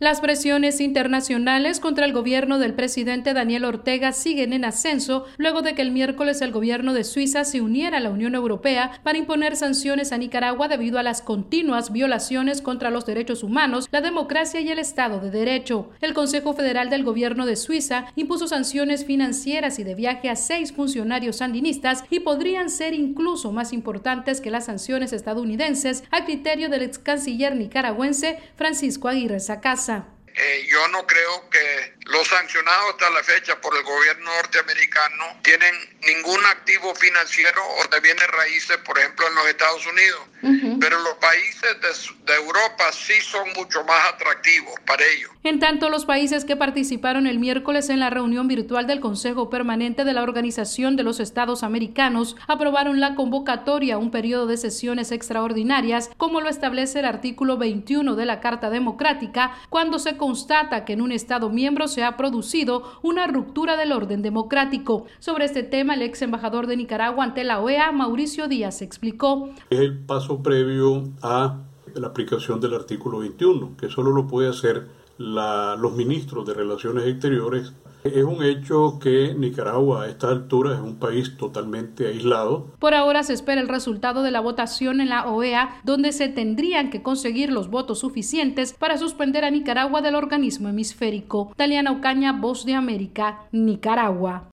Las presiones internacionales contra el gobierno del presidente Daniel Ortega siguen en ascenso luego de que el miércoles el gobierno de Suiza se uniera a la Unión Europea para imponer sanciones a Nicaragua debido a las continuas violaciones contra los derechos humanos, la democracia y el Estado de Derecho. El Consejo Federal del Gobierno de Suiza impuso sanciones financieras y de viaje a 6 funcionarios sandinistas y podrían ser incluso más importantes que las sanciones estadounidenses, a criterio del ex canciller nicaragüense Francisco Aguirre Sacasa. Yo no creo que los sancionados hasta la fecha por el gobierno norteamericano tienen ningún activo financiero o de bienes raíces, por ejemplo, en los Estados Unidos. Pero los países de Europa sí son mucho más atractivos para ellos. En tanto, los países que participaron el miércoles en la reunión virtual del Consejo Permanente de la Organización de los Estados Americanos aprobaron la convocatoria a un periodo de sesiones extraordinarias, como lo establece el artículo 21 de la Carta Democrática, cuando se constata que en un Estado miembro se ha producido una ruptura del orden democrático. Sobre este tema, el ex embajador de Nicaragua ante la OEA, Mauricio Díaz, explicó. Es el paso previo a la aplicación del artículo 21, que solo lo puede hacer los ministros de Relaciones Exteriores. Es un hecho que Nicaragua a esta altura es un país totalmente aislado. Por ahora se espera el resultado de la votación en la OEA, donde se tendrían que conseguir los votos suficientes para suspender a Nicaragua del organismo hemisférico. Taliana Ocaña, Voz de América, Nicaragua.